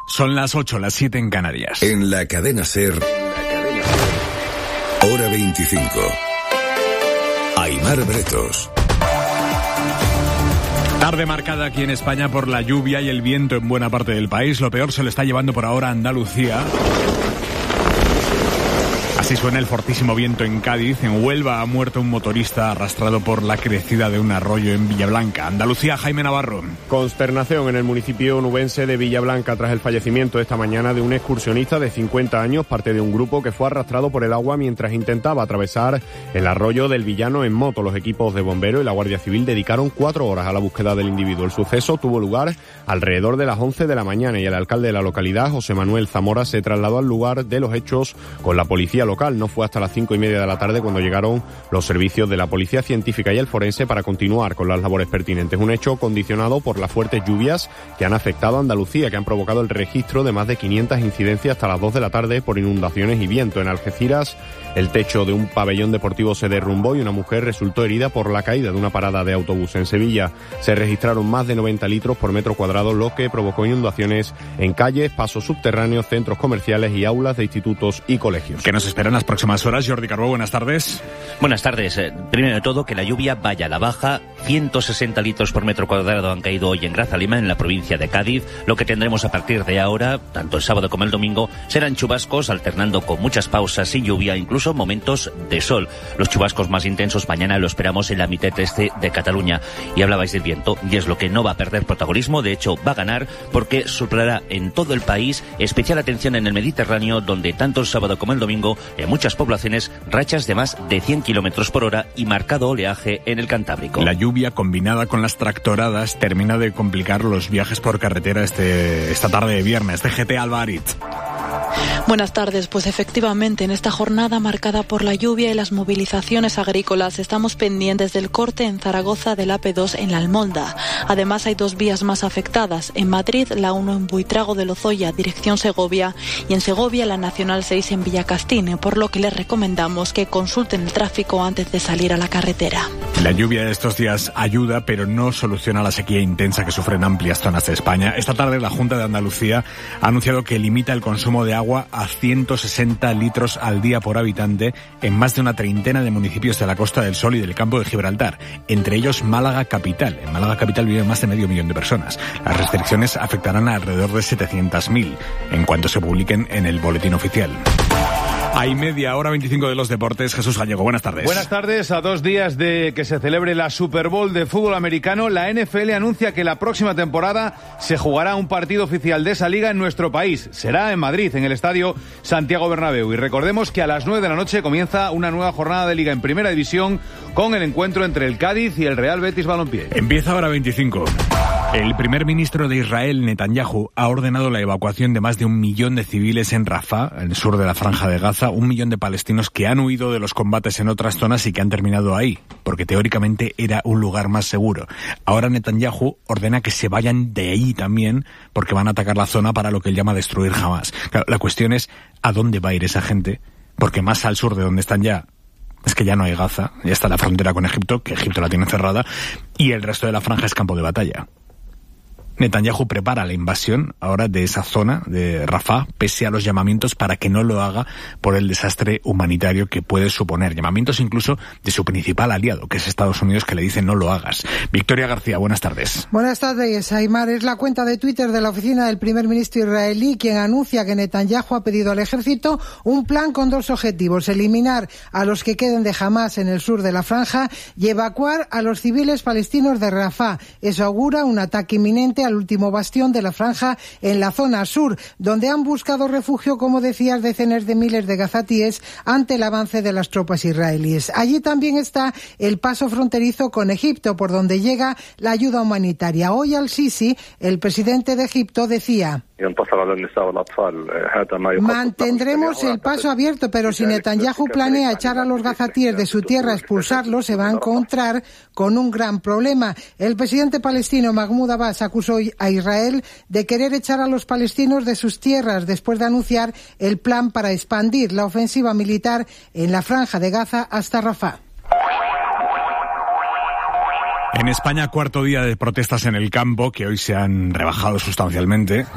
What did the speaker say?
Son las 8, las 7 en Canarias. En la cadena SER, hora 25. Aimar Bretos. Tarde marcada aquí en España por la lluvia y el viento en buena parte del país. Lo peor se lo está llevando por ahora Andalucía. Así suena el fortísimo viento en Cádiz. En Huelva ha muerto un motorista arrastrado por la crecida de un arroyo en Villablanca. Andalucía, Jaime Navarro. Consternación en el municipio onubense de Villablanca tras el fallecimiento esta mañana de un excursionista de 50 años, parte de un grupo que fue arrastrado por el agua mientras intentaba atravesar el arroyo del Villano en moto. Los equipos de bomberos y la Guardia Civil dedicaron 4 horas a la búsqueda del individuo. El suceso tuvo lugar alrededor de las 11 de la mañana y el alcalde de la localidad, José Manuel Zamora, se trasladó al lugar de los hechos con la policía local. No fue hasta las 5:30 de la tarde cuando llegaron los servicios de la Policía Científica y el Forense para continuar con las labores pertinentes. Un hecho condicionado por las fuertes lluvias que han afectado a Andalucía, que han provocado el registro de más de 500 incidencias hasta las 2 de la tarde por inundaciones y viento. En Algeciras, el techo de un pabellón deportivo se derrumbó y una mujer resultó herida por la caída de una parada de autobús. En Sevilla se registraron más de 90 litros por metro cuadrado, lo que provocó inundaciones en calles, pasos subterráneos, centros comerciales y aulas de institutos y colegios. ¿Qué nos espera en las próximas horas? Jordi Carbó, buenas tardes. Buenas tardes. Primero de todo, que la lluvia vaya a la baja. 160 litros por metro cuadrado han caído hoy en Grazalema, en la provincia de Cádiz. Lo que tendremos a partir de ahora, tanto el sábado como el domingo, serán chubascos, alternando con muchas pausas sin lluvia, incluso momentos de sol. Los chubascos más intensos mañana lo esperamos en la mitad este de Cataluña. Y hablabais del viento, y es lo que no va a perder protagonismo. De hecho, va a ganar porque soplará en todo el país. Especial atención en el Mediterráneo, donde tanto el sábado como el domingo, en muchas poblaciones, rachas de más de 100 kilómetros por hora y marcado oleaje en el Cantábrico. La lluvia combinada con las tractoradas termina de complicar los viajes por carretera esta tarde de viernes. DGT Alvaritz. Buenas tardes. Pues efectivamente, en esta jornada marcada por la lluvia y las movilizaciones agrícolas, estamos pendientes del corte en Zaragoza del AP2 en La Almolda. Además, hay 2 vías más afectadas. En Madrid, la 1 en Buitrago de Lozoya, dirección Segovia, y en Segovia, la Nacional 6 en Villacastín, por lo que les recomendamos que consulten el tráfico antes de salir a la carretera. La lluvia de estos días ayuda, pero no soluciona la sequía intensa que sufren amplias zonas de España. Esta tarde, la Junta de Andalucía ha anunciado que limita el consumo de agua a 160 litros al día por habitante en más de una treintena de municipios de la Costa del Sol y del Campo de Gibraltar, entre ellos Málaga capital. En Málaga capital viven más de 500.000 personas. Las restricciones afectarán a alrededor de 700.000 en cuanto se publiquen en el boletín oficial. Hay media hora 25 de los deportes. Jesús Gallego, buenas tardes. Buenas tardes. A 2 días de que se celebre la Super Bowl de fútbol americano, la NFL anuncia que la próxima temporada se jugará un partido oficial de esa liga en nuestro país. Será en Madrid, en el estadio Santiago Bernabéu. Y recordemos que a las 9 de la noche comienza una nueva jornada de liga en Primera División con el encuentro entre el Cádiz y el Real Betis Balompié. Empieza ahora 25. El primer ministro de Israel, Netanyahu, ha ordenado la evacuación de más de 1 millón de civiles en Rafah, en el sur de la Franja de Gaza, 1 millón de palestinos que han huido de los combates en otras zonas y que han terminado ahí, porque teóricamente era un lugar más seguro. Ahora Netanyahu ordena que se vayan de ahí también, porque van a atacar la zona para lo que él llama destruir Hamas. Claro, la cuestión es, ¿a dónde va a ir esa gente? Porque más al sur de donde están ya, es que ya no hay Gaza, ya está la frontera con Egipto, que Egipto la tiene cerrada, y el resto de la franja es campo de batalla. Netanyahu prepara la invasión ahora de esa zona de Rafah, pese a los llamamientos para que no lo haga por el desastre humanitario que puede suponer. Llamamientos incluso de su principal aliado, que es Estados Unidos, que le dice no lo hagas. Victoria García, buenas tardes. Buenas tardes, Aimar. Es la cuenta de Twitter de la oficina del primer ministro israelí quien anuncia que Netanyahu ha pedido al ejército un plan con 2 objetivos: eliminar a los que queden de Hamas en el sur de la franja y evacuar a los civiles palestinos de Rafah. Eso augura un ataque inminente al último bastión de la franja en la zona sur, donde han buscado refugio, como decías, decenas de miles de gazatíes ante el avance de las tropas israelíes. Allí también está el paso fronterizo con Egipto, por donde llega la ayuda humanitaria. Hoy al-Sisi, el presidente de Egipto, decía: mantendremos el paso abierto, pero si Netanyahu planea echar a los gazatíes de su tierra, expulsarlos, se va a encontrar con un gran problema. El presidente palestino Mahmoud Abbas acusó a Israel de querer echar a los palestinos de sus tierras después de anunciar el plan para expandir la ofensiva militar en la franja de Gaza hasta Rafah. En España, 4.º día de protestas en el campo, que hoy se han rebajado sustancialmente.